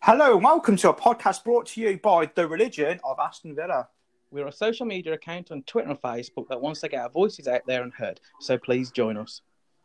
Hello and welcome to a podcast brought to you by The Religion of Aston Villa. We're a social media account on Twitter and Facebook that wants to get our voices out there and heard, so please join us.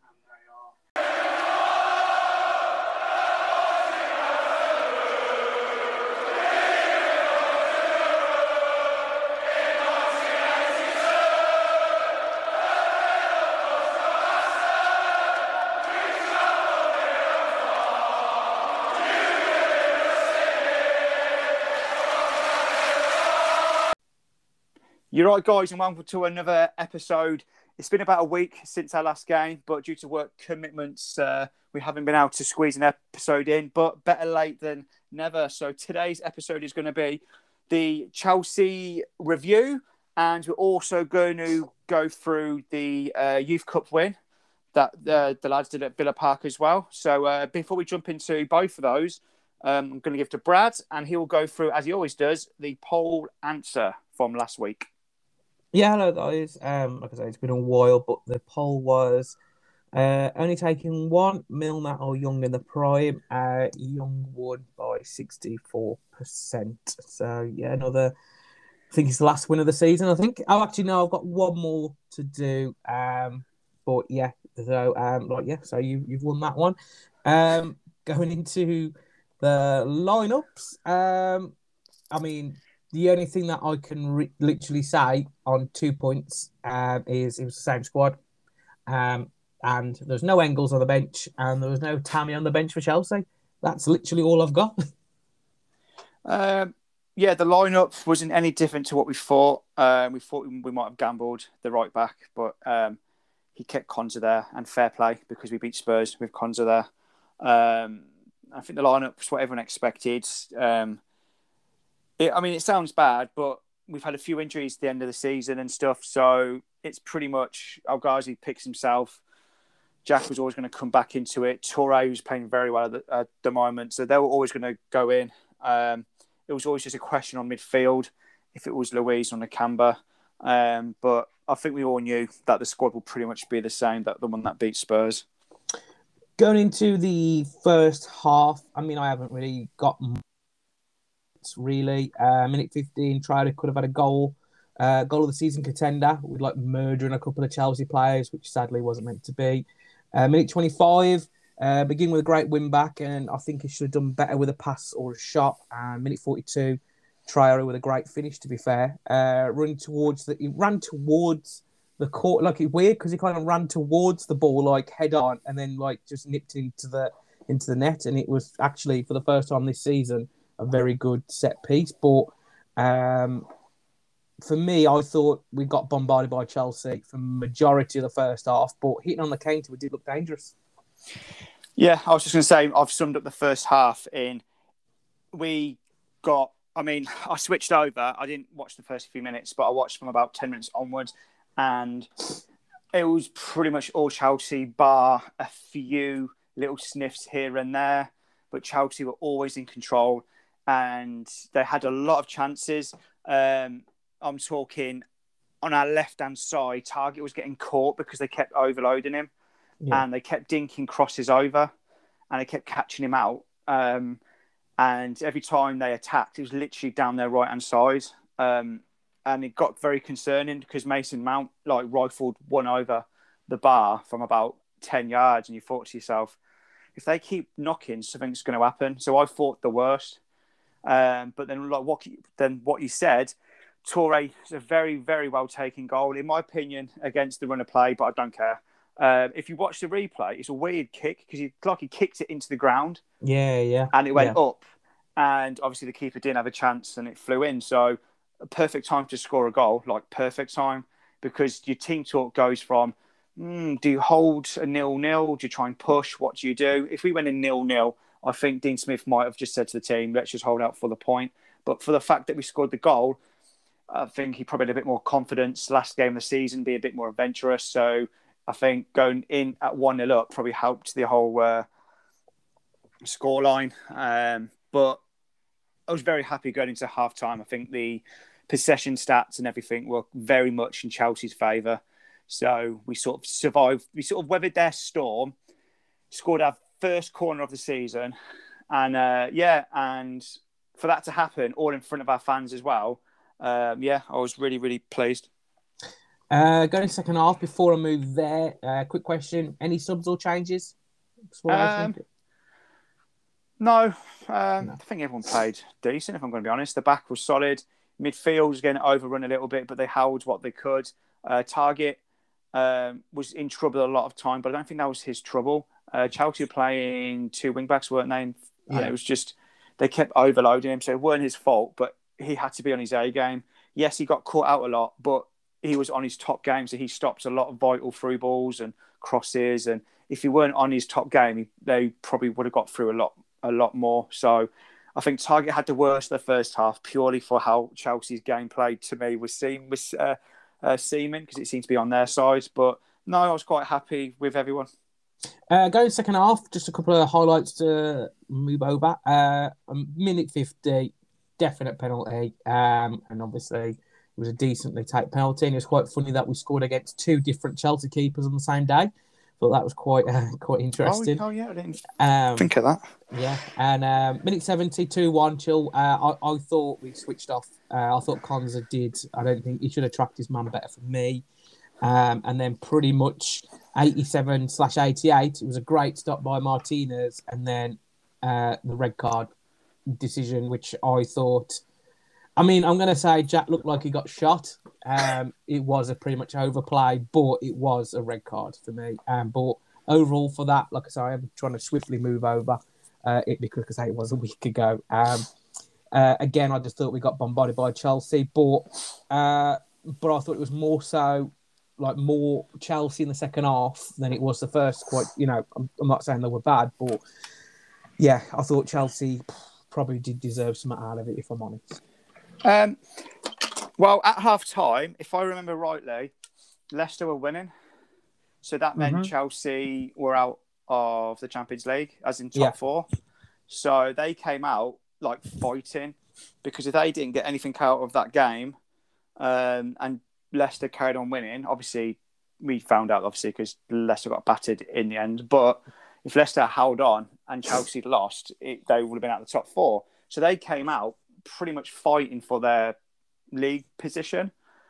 You're right, guys, and welcome to another episode. It's been about a week since our last game, but due to work commitments, we haven't been able to squeeze an episode in, but better late than never. So today's episode is going to be the Chelsea review, and we're also going to go through the Youth Cup win that the lads did at Villa Park as well. So before we jump into both of those, I'm going to give to Brad, and he will go through, as he always does, the poll answer from last week. Yeah, hello guys. Like I say, it's been a while, but the poll was only taking one, Milner or Young in the prime. Young won by 64%. So yeah, I think it's the last win of the season. I think. Oh, actually, no, I've got one more to do. But yeah, so you've won that one. Going into the lineups. I mean, the only thing that I can literally say on 2 points is it was the same squad. And there's no Engels on the bench and there was no Tammy on the bench for Chelsea. That's literally all I've got. The lineup wasn't any different to what we thought. We thought we might have gambled the right back, but he kept Konsa there, and fair play because we beat Spurs with Konsa there. I think the lineup was what everyone expected. It sounds bad, but we've had a few injuries at the end of the season and stuff, so it's pretty much El Ghazi picks himself. Jack was always going to come back into it. Toure was playing very well at the moment, so they were always going to go in. It was always just a question on midfield, if it was Luiz or Nakamba. But I think we all knew that the squad will pretty much be the same, that the one that beat Spurs. Going into the first half, I haven't really got really. Minute 15, Traore could have had a goal of the season contender with murdering a couple of Chelsea players, which sadly wasn't meant to be. Minute 25, begin with a great win back, and I think he should have done better with a pass or a shot. Minute 42, Traore with a great finish, to be fair. He ran towards the court, it's weird because he kind of ran towards the ball head on, and then just nipped into the net, and it was actually for the first time this season a very good set piece. But for me, I thought we got bombarded by Chelsea for the majority of the first half, but hitting on the counter, we did look dangerous. Yeah, I was just going to say, I've summed up the first half in, I switched over. I didn't watch the first few minutes, but I watched from about 10 minutes onwards, and it was pretty much all Chelsea, bar a few little sniffs here and there, but Chelsea were always in control. And they had a lot of chances. I'm talking on our left-hand side, Targett was getting caught because they kept overloading him. Yeah. And they kept dinking crosses over and they kept catching him out. And every time they attacked, it was literally down their right-hand side. And it got very concerning because Mason Mount rifled one over the bar from about 10 yards. And you thought to yourself, if they keep knocking, something's going to happen. So I thought the worst. But then, what you said, Toure is a very, very well taken goal, in my opinion, against the run of play. But I don't care. If you watch the replay, it's a weird kick because he kicked it into the ground. Yeah. And it went up, and obviously the keeper didn't have a chance, and it flew in. So a perfect time to score a goal, perfect time, because your team talk goes from, do you hold a 0-0? Do you try and push? What do you do? If we went in 0-0. I think Dean Smith might have just said to the team, let's just hold out for the point. But for the fact that we scored the goal, I think he probably had a bit more confidence last game of the season, be a bit more adventurous. So I think going in at 1-0 up probably helped the whole scoreline. But I was very happy going into half-time. I think the possession stats and everything were very much in Chelsea's favour. So we sort of survived. We sort of weathered their storm, scored our first corner of the season, And and for that to happen all in front of our fans as well, I was really, really pleased. Going second half, before I move there, quick question. Any subs or changes? No. I think everyone played decent, if I'm going to be honest. The back was solid. Midfield was getting overrun a little bit, but they held what they could. Target was in trouble a lot of time, but I don't think that was his trouble. Chelsea were playing 2 wing-backs, weren't they? And it was just, they kept overloading him, so it weren't his fault, but he had to be on his A game. Yes, he got caught out a lot, but he was on his top game, so he stopped a lot of vital through balls and crosses, and if he weren't on his top game, they probably would have got through a lot more. So I think Target had the worst of the first half purely for how Chelsea's game played to me was seeming because it seemed to be on their side. But no, I was quite happy with everyone. Going second half, just a couple of highlights to move over. Minute 50, definite penalty, and obviously it was a decently tight penalty. And it was quite funny that we scored against 2 different Chelsea keepers on the same day. Thought that was quite interesting. Oh yeah, I didn't think of that. Yeah, and minute 70, 2-1, chill. I thought we switched off. I thought Konza did. I don't think he should have tracked his man better for me. And then pretty much 87/88, it was a great stop by Martinez, and then the red card decision, which I thought. I mean, I'm going to say Jack looked like he got shot. It was a pretty much overplay, but it was a red card for me. But overall, for that, like I say, I'm trying to swiftly move over it because it was a week ago. Again, I just thought we got bombarded by Chelsea, but I thought it was more so like more Chelsea in the second half than it was the first. Quite, I'm not saying they were bad, but yeah, I thought Chelsea probably did deserve something out of it, if I'm honest. Well, at half time, if I remember rightly, Leicester were winning. So that meant Chelsea were out of the Champions League, as in top 4. So they came out like fighting, because if they didn't get anything out of that game, and Leicester carried on winning, obviously we found out because Leicester got battered in the end. But if Leicester held on and Chelsea lost, they would have been out of the top 4. So they came out pretty much fighting for their league position.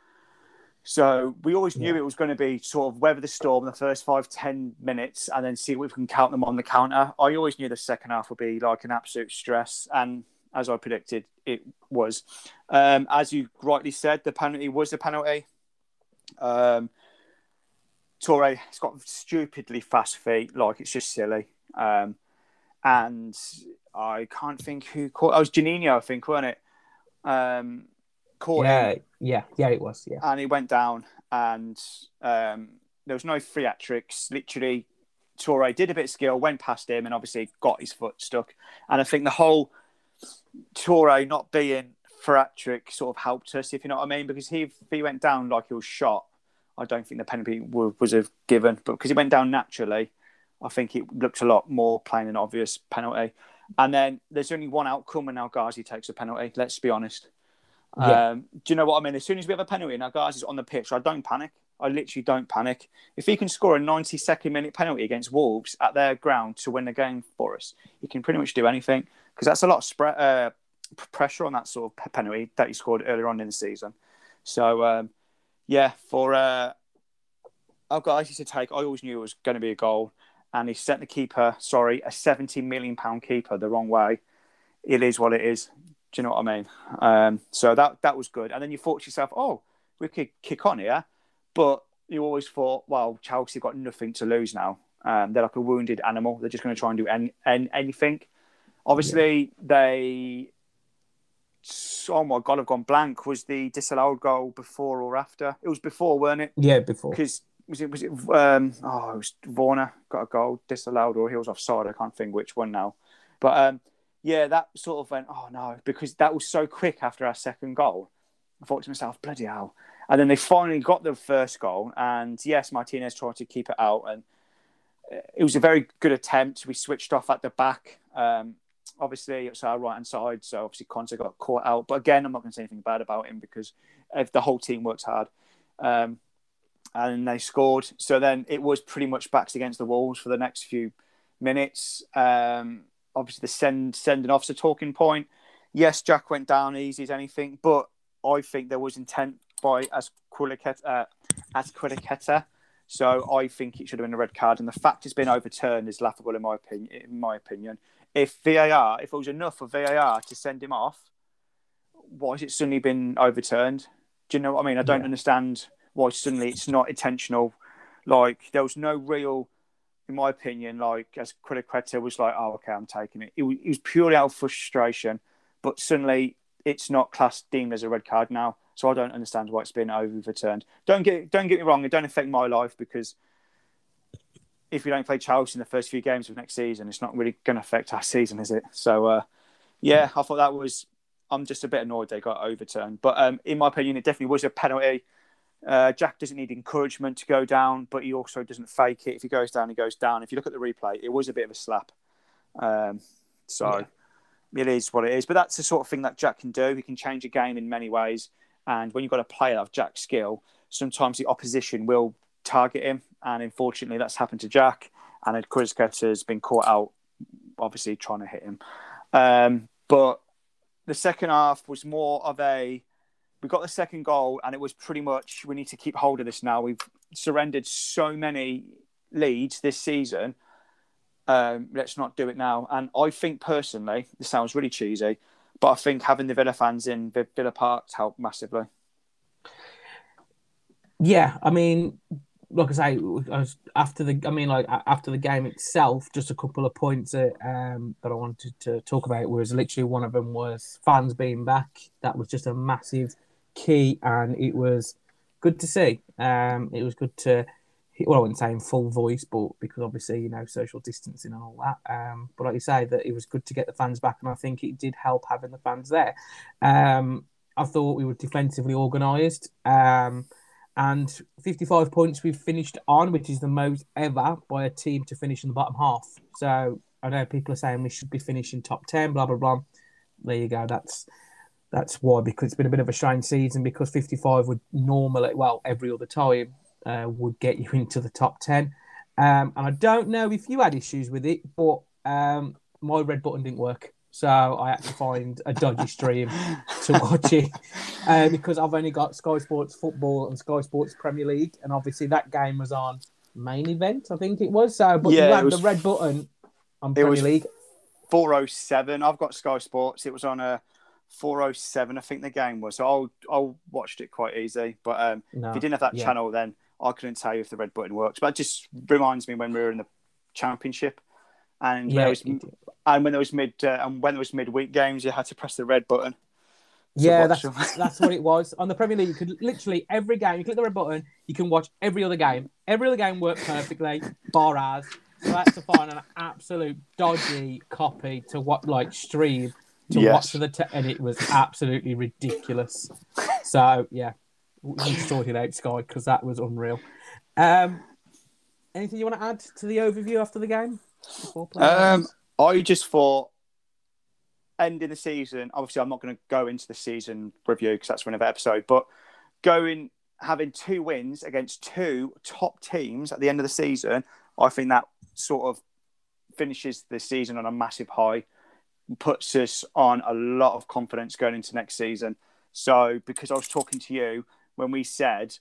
So we always knew it was going to be sort of weather the storm in the first 5-10 minutes and then see if we can count them on the counter. I always knew the second half would be like an absolute stress, and as I predicted, it was. As you rightly said, the penalty was a penalty. Toure has got stupidly fast feet, like it's just silly. And I can't think who caught. It was Juninho, I think, wasn't it? Caught him. Yeah, it was. Yeah, and he went down, and there was no theatrics. Literally, Toure did a bit of skill, went past him, and obviously got his foot stuck. And I think the whole Toure not being theatric sort of helped us, if you know what I mean, because if he went down like he was shot, I don't think the penalty was have given. But because he went down naturally, I think it looked a lot more plain and obvious penalty. And then there's only one outcome when El Ghazi takes a penalty. Let's be honest. Do you know what I mean? As soon as we have a penalty and El Ghazi's on the pitch, I don't panic. I literally don't panic. If he can score a 92nd minute penalty against Wolves at their ground to win the game for us, he can pretty much do anything, because that's a lot of pressure on that sort of penalty that he scored earlier on in the season. So, for El Ghazi to take, I always knew it was going to be a goal. And he sent the keeper, a £70 million keeper the wrong way. It is what it is. Do you know what I mean? So that was good. And then you thought to yourself, oh, we could kick on here. But you always thought, well, Chelsea got nothing to lose now. They're like a wounded animal. They're just going to try and do anything. Obviously, they... Oh, my God, I've gone blank. Was the disallowed goal before or after? It was before, weren't it? Yeah, before. Because... Was it it was Warner got a goal disallowed, or he was offside. I can't think which one now. But that sort of went, oh no, because that was so quick after our second goal. I thought to myself, bloody hell. And then they finally got the first goal, and yes, Martinez tried to keep it out, and it was a very good attempt. We switched off at the back. Obviously, it's our right-hand side, so obviously Konsa got caught out. But again, I'm not going to say anything bad about him, because if the whole team worked hard. And they scored. So then it was pretty much backs against the walls for the next few minutes. obviously the sending off's a talking point. Yes, Jack went down easy as anything, but I think there was intent by Azpilicueta. So I think it should have been a red card, and the fact it's been overturned is laughable in my opinion. If it was enough for VAR to send him off, why has it suddenly been overturned? Do you know what I mean? I don't understand why suddenly it's not intentional. Like, there was no real, in my opinion, like, as Azpilicueta was like, oh, okay, I'm taking it. It was purely out of frustration, but suddenly it's not deemed as a red card now. So I don't understand why it's been overturned. Don't get me wrong, it don't affect my life, because if we don't play Chelsea in the first few games of next season, it's not really going to affect our season, is it? So, I thought that was... I'm just a bit annoyed they got overturned. But in my opinion, it definitely was a penalty. Jack doesn't need encouragement to go down, but he also doesn't fake it. If he goes down, he goes down. If you look at the replay, it was a bit of a slap. It is what it is. But that's the sort of thing that Jack can do. He can change a game in many ways. And when you've got a player of Jack's skill, sometimes the opposition will target him. And unfortunately, that's happened to Jack. And Azpilicueta has been caught out, obviously, trying to hit him. But the second half was more of we got the second goal, and it was pretty much, we need to keep hold of this now. We've surrendered so many leads this season. Let's not do it now. And I think personally, this sounds really cheesy, but I think having the Villa fans in Villa Park helped massively. Yeah, I mean, like I say, after the game itself, just a couple of points that I wanted to talk about was literally one of them was fans being back. That was just a massive key, and it was good to see. It was good to, well, I wouldn't say in full voice, but because obviously, social distancing and all that. But like you say, that it was good to get the fans back, and I think it did help having the fans there. I thought we were defensively organised. And 55 points we've finished on, which is the most ever by a team to finish in the bottom half. So I know people are saying we should be finishing top 10, blah, blah, blah. There you go. That's why, because it's been a bit of a strange season, because 55 would normally, well, every other time, would get you into the top 10. And I don't know if you had issues with it, but my red button didn't work. So I had to find a dodgy stream to watch it because I've only got Sky Sports Football and Sky Sports Premier League. And obviously that game was on main event, I think it was. So, but you had the red button on Premier League. 4:07. I've got Sky Sports. It was on a 4:07, I think the game was. So I watched it quite easy. But if you didn't have that channel, then I couldn't tell you if the red button works. But it just reminds me when we were in the Championship. And when there was midweek games, you had to press the red button. Yeah, that's what it was. On the Premier League, you could literally every game, you click the red button, you can watch every other game. Every other game worked perfectly, bar ours. So that's to find an absolute dodgy copy to stream to watch and it was absolutely ridiculous. So yeah, we sorted out Sky because that was unreal. Anything you want to add to the overview after the game? I just thought ending the season, obviously I'm not going to go into the season review because that's for another episode, but having 2 wins against 2 top teams at the end of the season, I think that sort of finishes the season on a massive high, puts us on a lot of confidence going into next season. So because I was talking to you when we said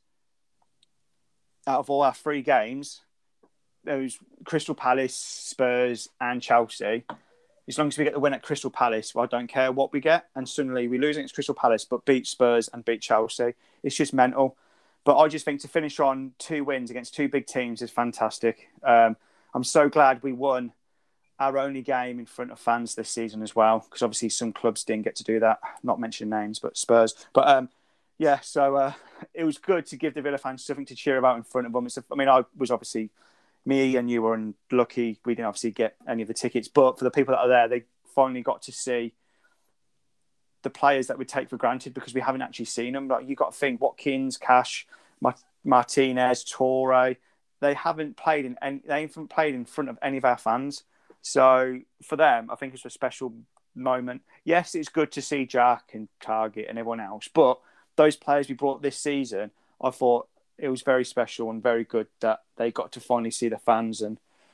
out of all our 3 games, those Crystal Palace, Spurs and Chelsea, as long as we get the win at Crystal Palace, well, I don't care what we get. And suddenly we lose against Crystal Palace, but beat Spurs and beat Chelsea. It's just mental. But I just think to finish on 2 wins against 2 big teams is fantastic. I'm so glad we won our only game in front of fans this season as well, because obviously some clubs didn't get to do that. Not mentioning names, but Spurs. But so it was good to give the Villa fans something to cheer about in front of them. I was obviously... Me and you were unlucky. We didn't obviously get any of the tickets. But for the people that are there, they finally got to see the players that we take for granted because we haven't actually seen them. Like, you got to think, Watkins, Cash, Martinez, Torre, they haven't played in front of any of our fans. So for them, I think it's a special moment. Yes, it's good to see Jack and Target and everyone else. But those players we brought this season, I thought, it was very special and very good that they got to finally see the fans. And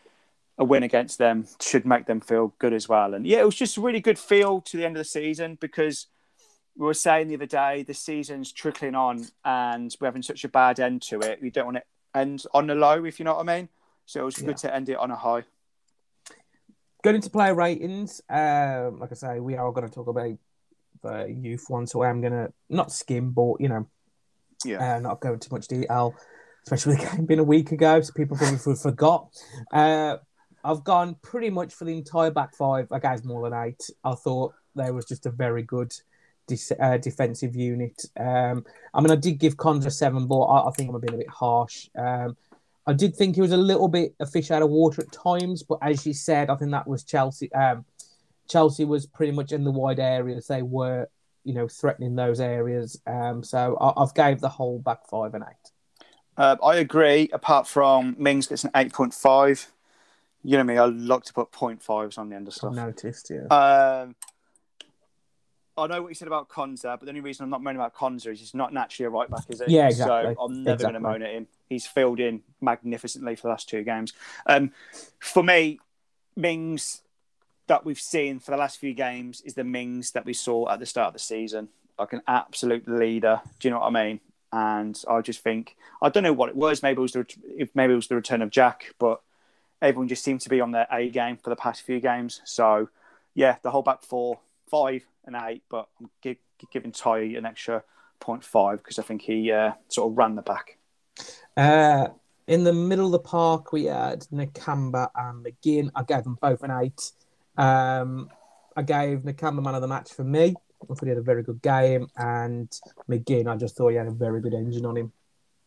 a win against them should make them feel good as well. And yeah, it was just a really good feel to the end of the season because we were saying the other day the season's trickling on and we're having such a bad end to it. We don't want to end on the low, if you know what I mean. So it was good to end it on a high. Going into player ratings, like I say, we are going to talk about the youth one, so I'm going to not skim, but not go into much detail, especially with the game being a week ago, so people probably forgot. I've gone pretty much for the entire back five. I gave more than 8. I thought there was just a very good defensive unit. I did give Cons a 7, but I think I'm being a bit harsh. I did think he was a little bit a fish out of water at times, but as you said, I think that was Chelsea. Chelsea was pretty much in the wide areas. They were, threatening those areas. So I've gave the whole back five an 8. I agree, apart from Mings gets an 8.5. You know me, I like to put 0.5s on the end of stuff. I've noticed, yeah. I know what you said about Konza, but the only reason I'm not moaning about Konza is he's not naturally a right back, is he? Yeah, exactly. So I'm never going to moan at him. He's filled in magnificently for the last 2 games. For me, Mings that we've seen for the last few games is the Mings that we saw at the start of the season. Like an absolute leader. Do you know what I mean? And I just think, I don't know what it was. Maybe it was the return of Jack, but everyone just seemed to be on their A game for the past few games. So, yeah, the whole back 4, 5 and 8, but I'm giving Ty an extra 0.5 because I think he sort of ran the back. In the middle of the park, we had Nakamba and McGinn. I gave them both an 8. I gave Nakamba man of the match for me. I thought he had a very good game, and McGinn, I just thought he had a very good engine on him.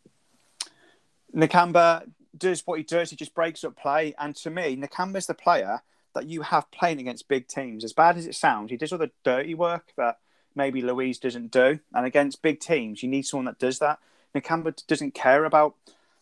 Nakamba does what he does. He just breaks up play, and to me, Nakamba's the player that you have playing against big teams. As bad as it sounds, he does all the dirty work that maybe Luiz doesn't do. And against big teams, you need someone that does that. Nakamba doesn't care about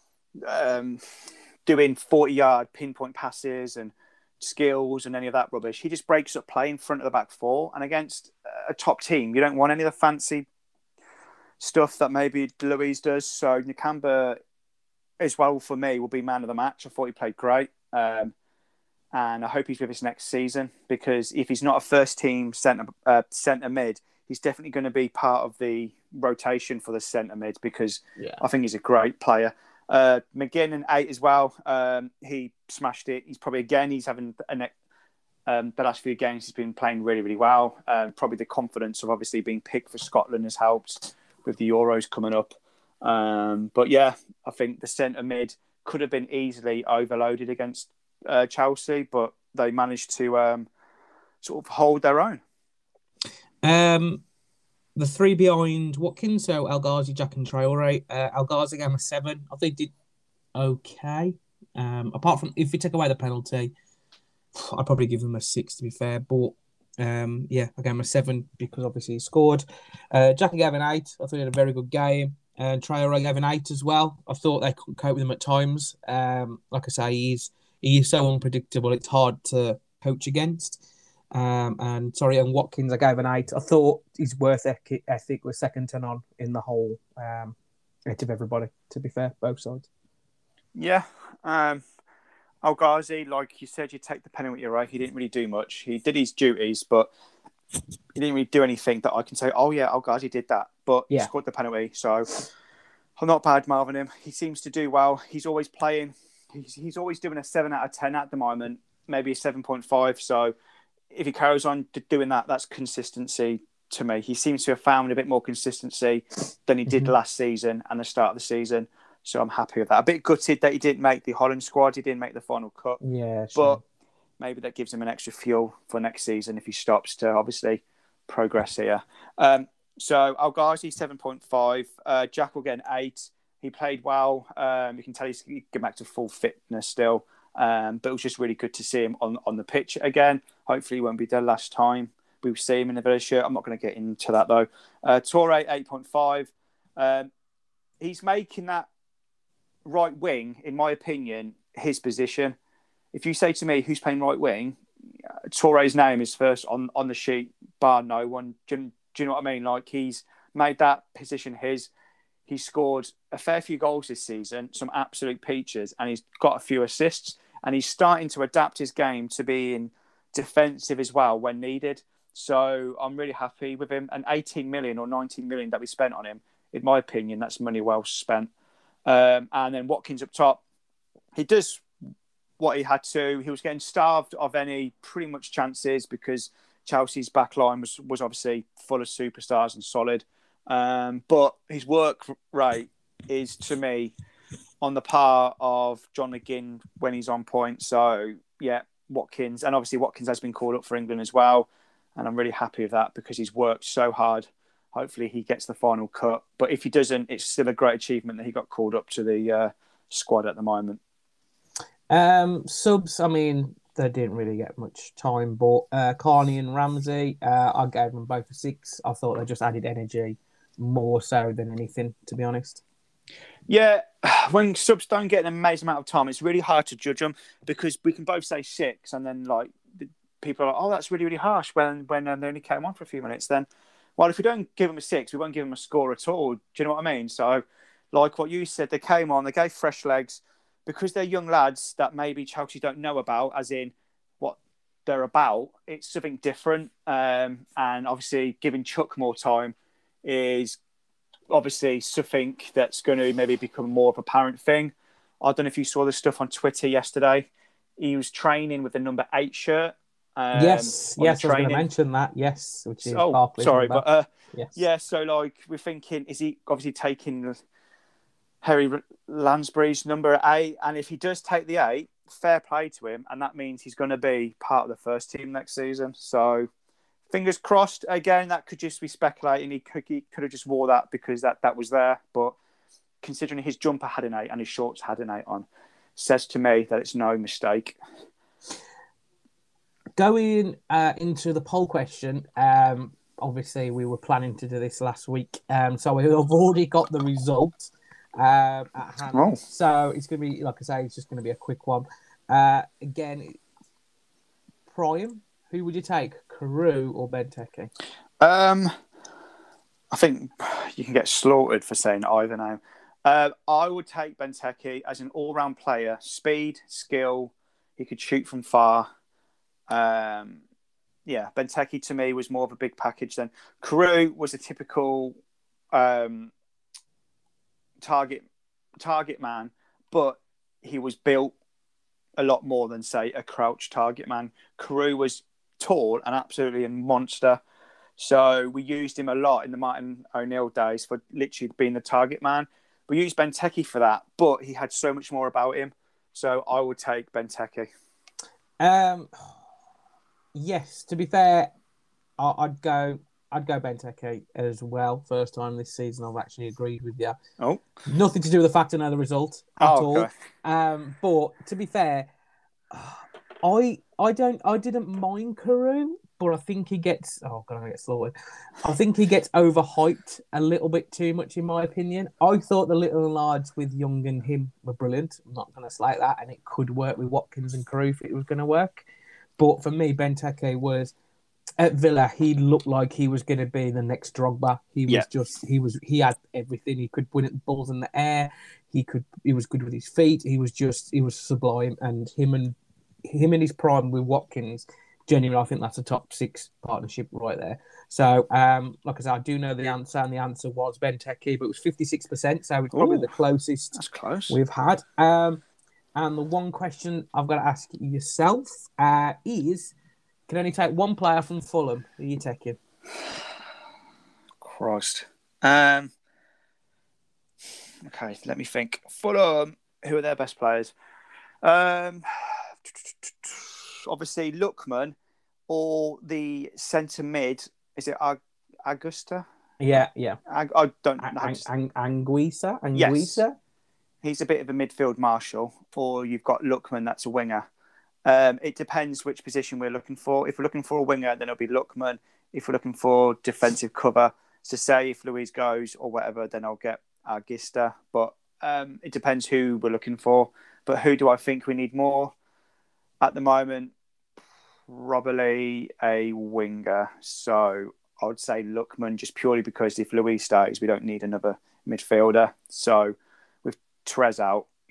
doing 40-yard pinpoint passes and skills and any of that rubbish. He just breaks up play in front of the back 4. And against a top team, you don't want any of the fancy stuff that maybe Luiz does. So Nakamba, as well, for me, will be man of the match. I thought he played great. And I hope he's with us next season because if he's not a first-team centre mid, he's definitely going to be part of the rotation for the centre mid because I think he's a great player. McGinn an 8 as well. He smashed it. He's having the last few games he's been playing really, really well. Probably the confidence of obviously being picked for Scotland has helped with the Euros coming up. But yeah, I think the centre mid could have been easily overloaded against Chelsea, but they managed to sort of hold their own. The 3 behind Watkins, so El Ghazi, Jack and Traore. El Ghazi gave him a 7. I think did okay. Apart from, if you take away the penalty, I'd probably give him a 6 to be fair. But I gave him a 7 because obviously he scored. Jack gave an 8. I thought he had a very good game. And Traore gave an 8 as well. I thought they couldn't cope with him at times. Like I say, he is so unpredictable. It's hard to coach against. And Watkins, I gave an 8. I thought his work ethic was second to none in the whole out of everybody, to be fair, both sides. Yeah. El Ghazi, like you said, you take the penalty, right? He didn't really do much. He did his duties, but he didn't really do anything that I can say, oh yeah, El Ghazi did that. But he scored the penalty, so I'm not bad mouthing him. He seems to do well. He's always playing. He's always doing a 7 out of 10 at the moment, maybe a 7.5. So if he carries on doing that, that's consistency to me. He seems to have found a bit more consistency than he did last season and the start of the season. So I'm happy with that. A bit gutted that he didn't make the Holland squad. He didn't make the final cut. Yeah, sure. But maybe that gives him an extra fuel for next season if he stops to obviously progress here. So El Ghazi, 7.5. Jack will get an 8. He played well. You can tell he's getting back to full fitness still. But it was just really good to see him on the pitch again. Hopefully he won't be the last time we see him in the Villa shirt. I'm not going to get into that though. Toure, 8.5. He's making that right wing, in my opinion, his position. If you say to me who's playing right wing, Toure's name is first on the sheet, bar no one. Do you know what I mean? Like, he's made that position his. He scored a fair few goals this season, some absolute peaches, and he's got a few assists. and he's starting to adapt his game to being defensive as well when needed. So I'm really happy with him. And 18 million or 19 million that we spent on him, in my opinion, that's money well spent. And then Watkins up top, he does what he had to. He was getting starved of any pretty much chances because Chelsea's back line was obviously full of superstars and solid. But his work rate is, to me, on the par of John McGinn when he's on point. So, yeah, Watkins. And obviously Watkins has been called up for England as well. And I'm really happy with that because he's worked so hard. Hopefully he gets the final cut. But if he doesn't, it's still a great achievement that he got called up to the squad at the moment. Subs, I mean, they didn't really get much time, but Carney and Ramsey, I gave them both a 6. I thought they just added energy more so than anything, to be honest. Yeah, when subs don't get an amazing amount of time, it's really hard to judge them because we can both say 6 and then like people are like, oh, that's really, really harsh when they only came on for a few minutes. Then, well, if we don't give them a 6, we won't give them a score at all. Do you know what I mean? So, like what you said, they came on, they gave fresh legs. Because they're young lads that maybe Chelsea don't know about, as in what they're about, it's something different. And obviously giving Chuck more time is obviously something that's going to maybe become more of a apparent thing. I don't know if you saw the stuff on Twitter yesterday. He was training with the number 8 shirt. Yes, I was going to mention that. Yes, which is Barkley's sorry, number. but yes. Yeah. So like we're thinking, is he obviously taking Harry Lansbury's number 8, and if he does take the 8, fair play to him, and that means he's going to be part of the first team next season. So, fingers crossed. Again, that could just be speculating. He could have just wore that because that was there. But considering his jumper had an 8 and his shorts had an 8 on, says to me that it's no mistake. Going into the poll question, obviously we were planning to do this last week, so we've already got the result. At hand. Oh. So it's going to be, like I say, it's just going to be a quick one. Again, Prime, who would you take, Carew or Benteke? I think you can get slaughtered for saying either name. I would take Benteke as an all-round player. Speed, skill, he could shoot from far. Benteke to me was more of a big package than Carew was a typical target man, but he was built a lot more than, say, a Crouch target man. Carew was tall and absolutely a monster. So we used him a lot in the Martin O'Neill days for literally being the target man. We used Benteke for that, but he had so much more about him. So I would take Benteke. Yes, to be fair, I'd go Benteke as well. First time this season I've actually agreed with you. Oh. Nothing to do with the fact I know the result at all. But to be fair, I didn't mind Carew, but I think he gets slaughtered. I think he gets overhyped a little bit too much, in my opinion. I thought the little lads with Young and him were brilliant. I'm not going to slate that, and it could work with Watkins and Carew if it was going to work. But for me, Benteke was at Villa. He looked like he was going to be the next Drogba. He had everything. He could win it balls in the air. He was good with his feet. He was sublime. And him and his prime with Watkins, genuinely, I think that's a top 6 partnership right there. So, like I said, I do know the answer, and the answer was Benteke, but it was 56%, so it's probably the closest that's close. We've had. And the one question I've got to ask yourself is, can only take one player from Fulham. Who are you taking? Christ. Okay, let me think. Fulham, who are their best players? Obviously, Lookman or the centre mid. Is it Augusta? Yeah. I don't know. Anguissa? Yes. He's a bit of a midfield marshal. Or you've got Lookman, that's a winger. It depends which position we're looking for. If we're looking for a winger, then it'll be Lookman. If we're looking for defensive cover, so say if Luis goes or whatever, then I'll get Augusta. But it depends who we're looking for. But who do I think we need more? At the moment, probably a winger. So I would say Lookman, just purely because if Luis stays, we don't need another midfielder. So with Trez out,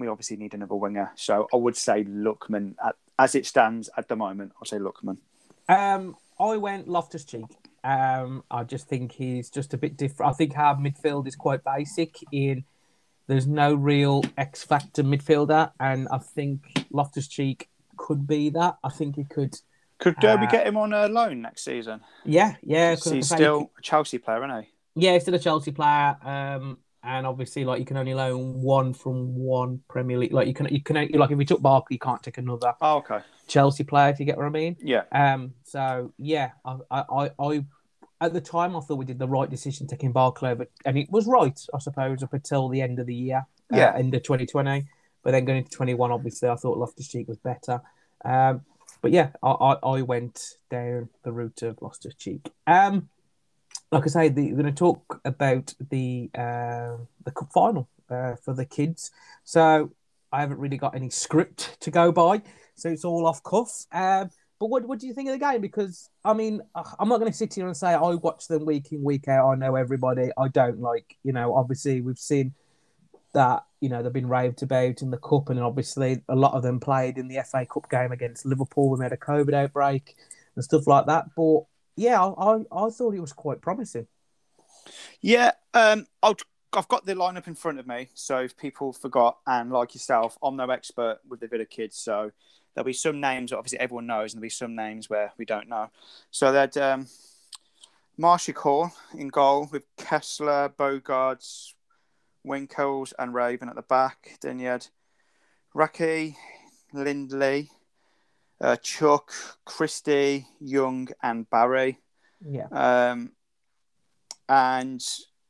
we obviously need another winger. So I would say Lookman. As it stands at the moment, I'll say Lookman. I went Loftus-Cheek. I just think he's just a bit different. I think our midfield is quite basic in there's no real X-factor midfielder, and I think Loftus-Cheek could be that. I think he could. Could we get him on a loan next season? Yeah. He's still a Chelsea player, isn't he? Yeah, he's still a Chelsea player. And obviously, like you can only loan one from one Premier League. Like you can like if we took Barkley, you can't take another. Oh, okay. Chelsea player, if you get what I mean. Yeah. So yeah, I at the time I thought we did the right decision taking Barkley over, and it was right, I suppose, up until the end of the year. Yeah. End of 2020, but then going into 21, obviously, I thought Loftus-Cheek was better. But yeah, I went down the route of Loftus-Cheek. Like I say, we're going to talk about the cup final for the kids. So I haven't really got any script to go by, so it's all off cuff. But what do you think of the game? Because I mean, I'm not going to sit here and say I watch them week in, week out. I know everybody. I don't. Like, obviously we've seen that they've been raved about in the cup, and obviously a lot of them played in the FA Cup game against Liverpool when they had a COVID outbreak and stuff like that. But yeah, I thought it was quite promising. Yeah, I've got the lineup in front of me, so if people forgot, and like yourself, I'm no expert with the Villa kids, so there'll be some names that obviously everyone knows, and there'll be some names where we don't know. So they had Marshall Hall in goal with Kessler, Bogarts, Winkles and Raven at the back. Then you had Raki, Lindley, Chuck, Christie, Young and Barry. Yeah. And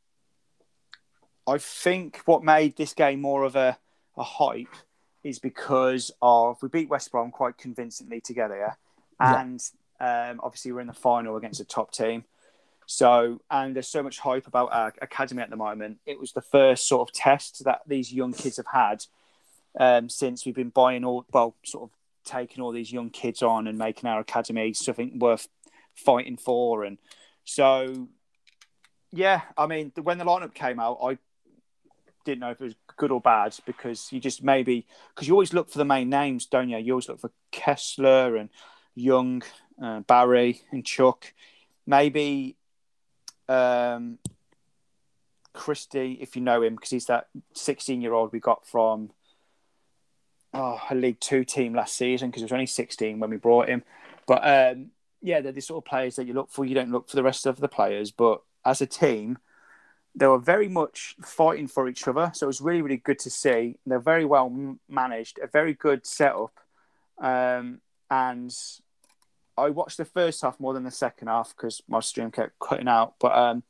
I think what made this game more of a hype is because we beat West Brom quite convincingly together, yeah? And obviously we're in the final against a top team. So, and there's so much hype about our academy at the moment. It was the first sort of test that these young kids have had since we've been taking all these young kids on and making our academy something worth fighting for. And so, yeah, I mean, when the lineup came out, I didn't know if it was good or bad because because you always look for the main names, don't you? You always look for Kessler and Young, Barry and Chuck. Maybe Christie, if you know him, because he's that 16-year-old we got from a League Two team last season because he was only 16 when we brought him. But they're the sort of players that you look for. You don't look for the rest of the players. But as a team, they were very much fighting for each other. So it was really, really good to see. They're very well managed, a very good setup. And I watched the first half more than the second half because my stream kept cutting out. But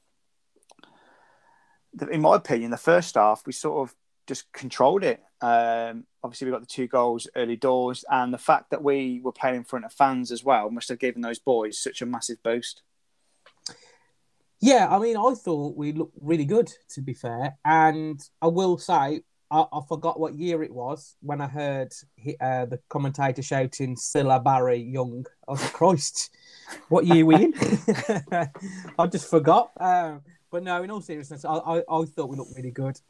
in my opinion, the first half, we sort of just controlled it. Obviously, we got the 2 goals early doors, and the fact that we were playing in front of fans as well must have given those boys such a massive boost. Yeah, I mean, I thought we looked really good, to be fair. And I will say, I forgot what year it was when I heard the commentator shouting Silla, Barry, Young. I was like, Christ, what year are we in? I just forgot. But no, in all seriousness, I thought we looked really good.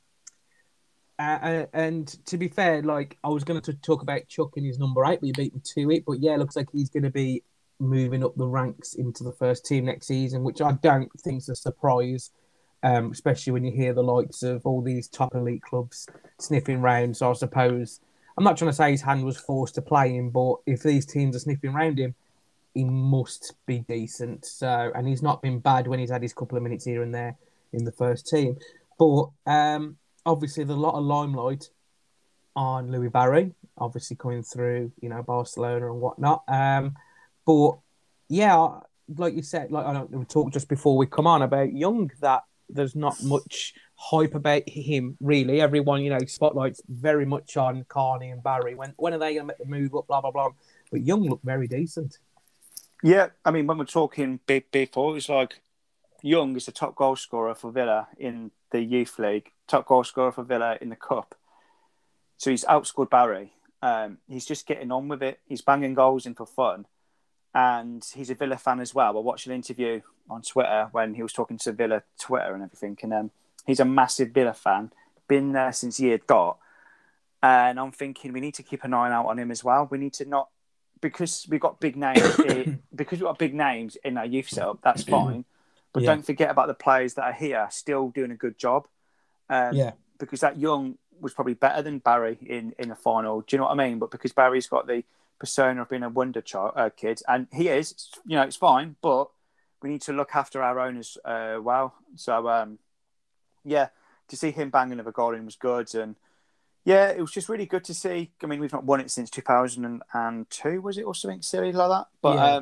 And to be fair, like I was going to talk about Chuck and his number 8, but he beat me to it. But yeah, it looks like he's going to be moving up the ranks into the first team next season, which I don't think is a surprise. Especially when you hear the likes of all these top elite clubs sniffing round. So I suppose, I'm not trying to say his hand was forced to play him, but if these teams are sniffing around him, he must be decent. So, and he's not been bad when he's had his couple of minutes here and there in the first team. But obviously, there's a lot of limelight on Louis Barry, obviously coming through, Barcelona and whatnot. But yeah, like you said, we talked just before we come on about Young, that there's not much hype about him, really. Everyone, spotlight's very much on Carney and Barry. When are they going to make the move up, blah, blah, blah. But Young looked very decent. Yeah, I mean, when we're talking before, it's like Young is the top goal scorer for Villa in the Youth League, top goal scorer for Villa in the Cup. So he's outscored Barry. He's just getting on with it. He's banging goals in for fun. And he's a Villa fan as well. I watched an interview on Twitter when he was talking to Villa Twitter and everything. And he's a massive Villa fan, been there since year dot. And I'm thinking we need to keep an eye out on him as well. We need to not, because we've got big names, because we've got big names in our youth setup, that's fine. But don't forget about the players that are here still doing a good job. Because that Young was probably better than Barry in the final. Do you know what I mean? But because Barry's got the persona of being a wonder kid, and he is, it's fine, but we need to look after our own as well. So, to see him bang another goal in was good. And yeah, it was just really good to see. I mean, we've not won it since 2002, was it, or something silly like that? But,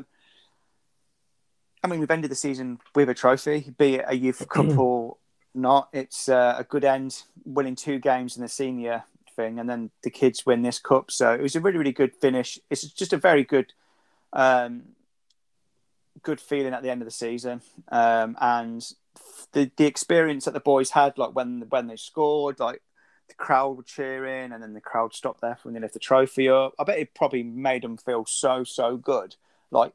I mean, we've ended the season with a trophy, be it a youth cup or not. It's a good end, winning 2 games in the senior thing, and then the kids win this cup. So it was a really, really good finish. It's just a very good good feeling at the end of the season. And the experience that the boys had, like when they scored, like the crowd were cheering, and then the crowd stopped there when they left the trophy up. I bet it probably made them feel so good. Like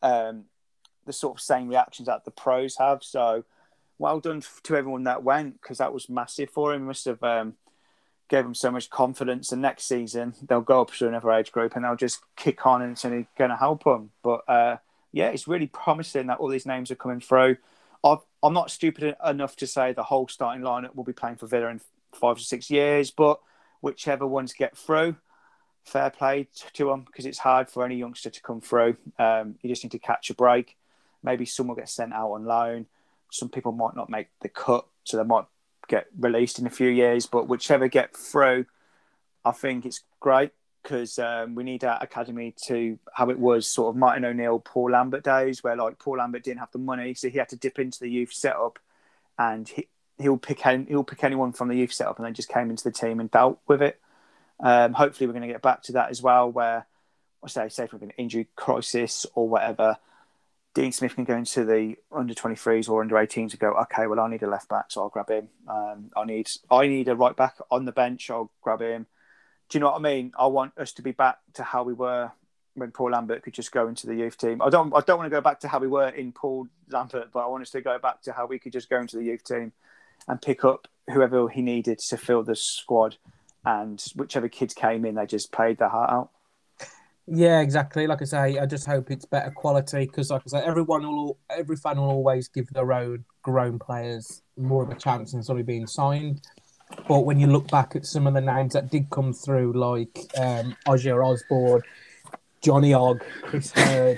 the sort of same reactions that the pros have. So well done to everyone that went, because that was massive for him. It must have gave them so much confidence. And next season they'll go up to another age group and they'll just kick on, and it's only going to help them. But it's really promising that all these names are coming through. I'm not stupid enough to say the whole starting lineup will be playing for Villa in 5 or 6 years, but whichever ones get through, fair play to them, because it's hard for any youngster to come through. You just need to catch a break. Maybe some will get sent out on loan. Some people might not make the cut, so they might get released in a few years. But whichever get through, I think it's great, because we need our academy to how it was sort of Martin O'Neill, Paul Lambert days, where like Paul Lambert didn't have the money, so he had to dip into the youth setup, and he'll pick anyone from the youth setup, and then just came into the team and dealt with it. Hopefully, we're going to get back to that as well, where say if we're an injury crisis or whatever, Dean Smith can go into the under 23s or under 18s and go, okay, well, I need a left back, so I'll grab him. I need a right back on the bench, I'll grab him. Do you know what I mean? I want us to be back to how we were when Paul Lambert could just go into the youth team. I don't want to go back to how we were in Paul Lambert, but I want us to go back to how we could just go into the youth team and pick up whoever he needed to fill the squad. And whichever kids came in, they just played their heart out. Yeah, exactly. Like I say, I just hope it's better quality, because, like I say, every fan will always give their own grown players more of a chance than sort of being signed. But when you look back at some of the names that did come through, like Ozzy Osbourne, Johnny Ogg, Chris Hurd,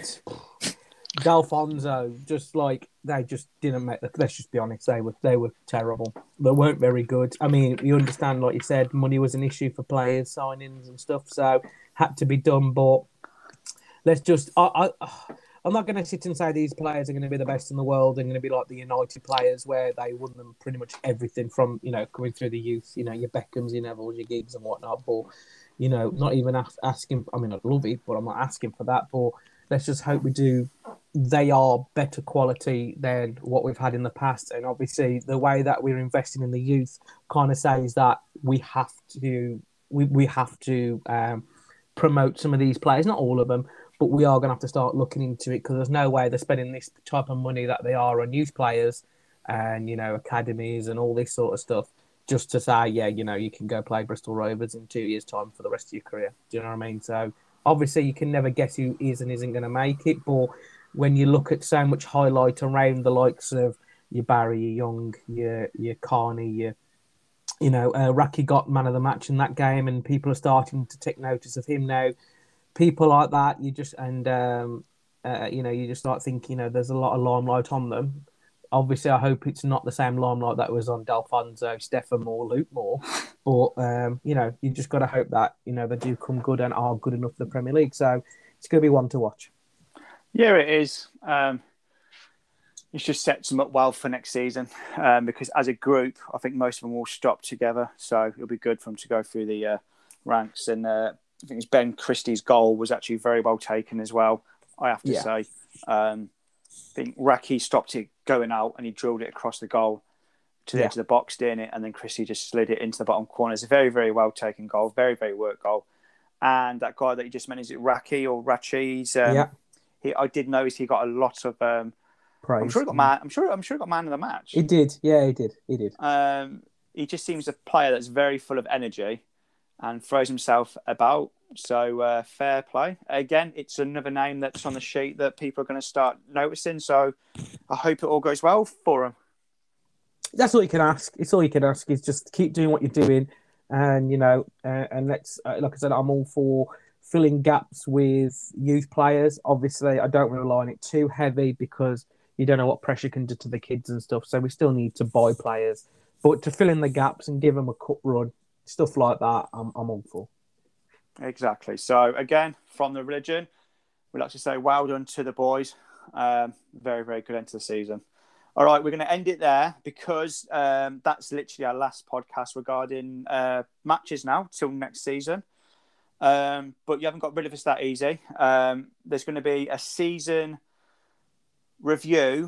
D'Alfonso, they just didn't make the. Let's just be honest, they were terrible. They weren't very good. I mean, you understand, like you said, money was an issue for players signings and stuff, so had to be done. But let's just. I'm not going to sit and say these players are going to be the best in the world and going to be like the United players, where they won them pretty much everything from coming through the youth. Your Beckhams, your Nevilles, your Giggs, and whatnot. But not even asking. I mean, I'd love it, but I'm not asking for that. But let's just hope we do. They are better quality than what we've had in the past, and obviously the way that we're investing in the youth kind of says that we have to promote some of these players, not all of them, but we are going to have to start looking into it, because there's no way they're spending this type of money that they are on youth players and academies and all this sort of stuff just to say, you can go play Bristol Rovers in 2 years' time for the rest of your career. Do you know what I mean? So obviously you can never guess who is and isn't going to make it, but when you look at so much highlight around the likes of your Barry, your Young, your Carney, Raki got man of the match in that game, and people are starting to take notice of him now. People like that, you just start thinking, there's a lot of limelight on them. Obviously, I hope it's not the same limelight that was on D'Alfonso, Stefan Moore, Luke Moore. But you just got to hope that they do come good and are good enough for the Premier League. So it's going to be one to watch. Yeah, it is. It just sets them up well for next season, because as a group, I think most of them will stop together. So it'll be good for them to go through the ranks. And I think it's Ben Christie's goal was actually very well taken as well, I have to say. I think Raki stopped it going out and he drilled it across the goal to the edge of the box, didn't it? And then Christie just slid it into the bottom corner. It's a very, very well taken goal, very, very work goal. And that guy that you just mentioned, is it Raki or Rachi's? I did notice he got a lot of praise. I'm sure he got man. I'm sure he got man of the match. He did. Yeah, he did. He just seems a player that's very full of energy, and throws himself about. So fair play. Again, it's another name that's on the sheet that people are going to start noticing. So I hope it all goes well for him. That's all you can ask. It's all you can ask is just keep doing what you're doing, and and let's like I said, I'm all for filling gaps with youth players. Obviously, I don't rely on it too heavy because you don't know what pressure can do to the kids and stuff. So we still need to buy players, but to fill in the gaps and give them a cup run, stuff like that, I'm all for. Exactly. So again, from the religion, we'd like to say well done to the boys. Very, very good end to the season. All right, we're going to end it there because that's literally our last podcast regarding matches now till next season. But you haven't got rid of us that easy. There's going to be a season review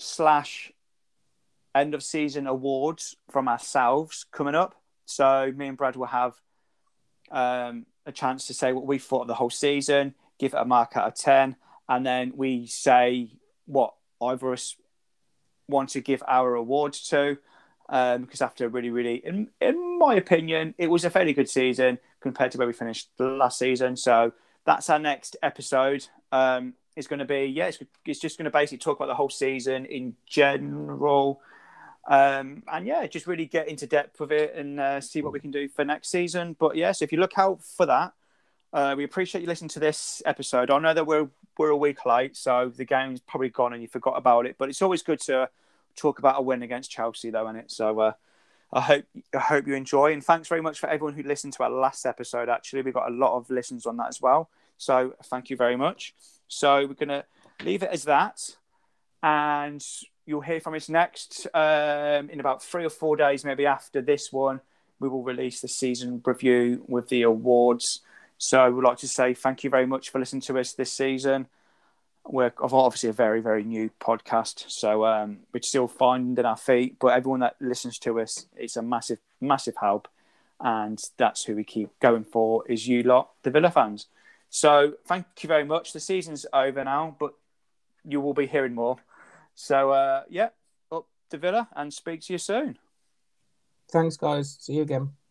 / end of season awards from ourselves coming up. So me and Brad will have a chance to say what we thought of the whole season, give it a mark out of 10, and then we say what either us want to give our awards to. Because after a really, really, in my opinion, it was a fairly good season compared to where we finished last season. So that's our next episode. It's going to be, it's just going to basically talk about the whole season in general. And just really get into depth with it and see what we can do for next season. But so if you look out for that, we appreciate you listening to this episode. I know that we're a week late, so the game's probably gone and you forgot about it. But it's always good to talk about a win against Chelsea, though, isn't it? So I hope you enjoy, and thanks very much for everyone who listened to our last episode. Actually, we got a lot of listens on that as well. So thank you very much. So we're gonna leave it as that, and you'll hear from us next in about 3 or 4 days, maybe after this one. We will release the season review with the awards. So we'd like to say thank you very much for listening to us this season. We're obviously a very, very new podcast, so we're still finding our feet. But everyone that listens to us, it's a massive, massive help. And that's who we keep going for, is you lot, the Villa fans. So thank you very much. The season's over now, but you will be hearing more. So, up to Villa and speak to you soon. Thanks, guys. See you again.